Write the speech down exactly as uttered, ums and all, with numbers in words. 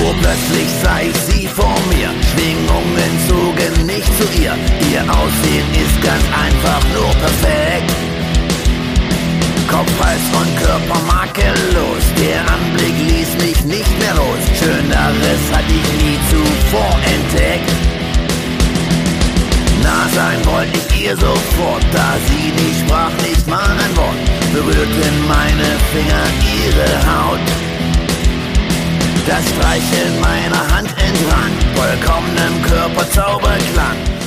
Urplötzlich sah ich sie vor mir, Schwingungen zogen mich zu ihr. Ihr Aussehen ist ganz einfach nur perfekt. Kopf, Hals und Körper makellos, der Anblick ließ mich nicht mehr los. Schöneres hatte ich nie zuvor entdeckt. Nah sein wollte ich ihr sofort, da sie nicht sprach, nicht mal ein Wort. Berührten meine Finger ihre Haut. Das Streicheln meiner Hand entrang vollkommenem Körperzauberklang.